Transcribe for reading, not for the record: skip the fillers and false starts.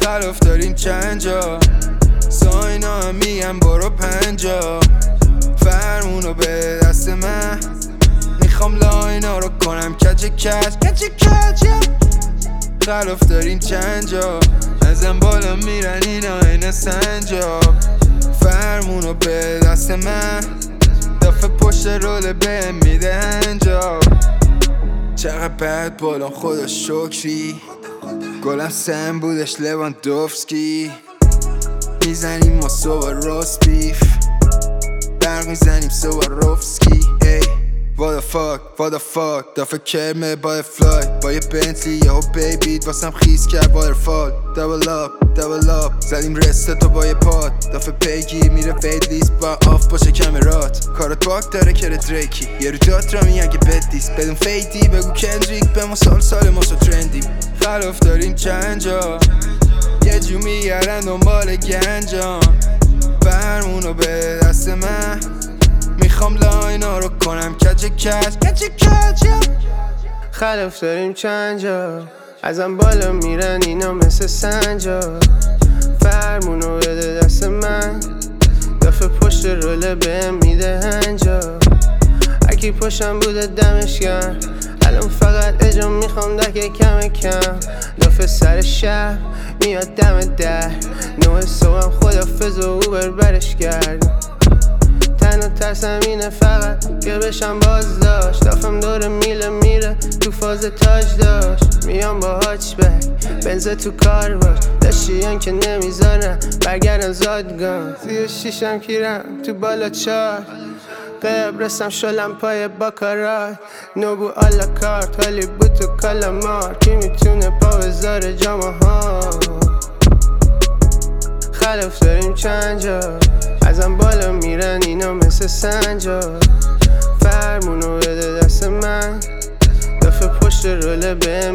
خلاف داریم چند جا، ساینا هم میگم برو 50. فرمونو به دست من، میخوام لاینا رو کنم کچ کچ. خلاف داریم چند جا، ازم بالا میرن اینا این سنجاب. فرمونو به دست من، دفعه پشت رول بهم میده هنجاب. چقدر بد بالام خدا شکری، گلم سم بودش لواندوفسکی. میزنیم ما صبح راست بیف، برق میزنیم صبح روفسکی. ای what the fuck دفعه کرمه با فلای، با یه بنتلی یهو بیبید واسم خیز کرد وایرفال. double up زدیم رسته تو با یه پاد، دفعه پیگیر میره وید لیست با آف باشه کمرات. کارت باک داره که دریکی، یه رو جات را میگن که بد دیست. بدون فیدی بگو کندریک، به ما سال ما سو ترندیم. خلاف داریم چند جا، یه جو میگردن دنبال گنجان. فرمونو به دست من، میخوام لاینا رو کنم کچ کچ. خلاف داریم چند جا، ازم بالا میرن اینا مثل سنجا. فرمونو بده دست من، دفعه پشت روله بهم میده هنجا. اکی پشتم بوده دمش گرم، الان فقط اجام میخوام دکه کم. دفعه سر شهر میاد دم در، 9 صبحم خدافظ و اوبر برش کرد. تنها ترسم اینه فقط که بشم بازداشت. دفعم دور میره تو فاز تاج داشت. میام با هاچبک بنز تو کار باش، داشتیان که نمیذارن برگردن زادگان. 36م کیرم تو بالا 4، قبرسم شلم پای باکارای. نوبو آلا کارت حالی بود تو کالامار، کی میتونه پا بذاره جامعه ها. خلاف داریم چند جا، ازم بالا میرن اینا مثل سنجا. فرمونو بده دست من، دفعه پشت روله بهم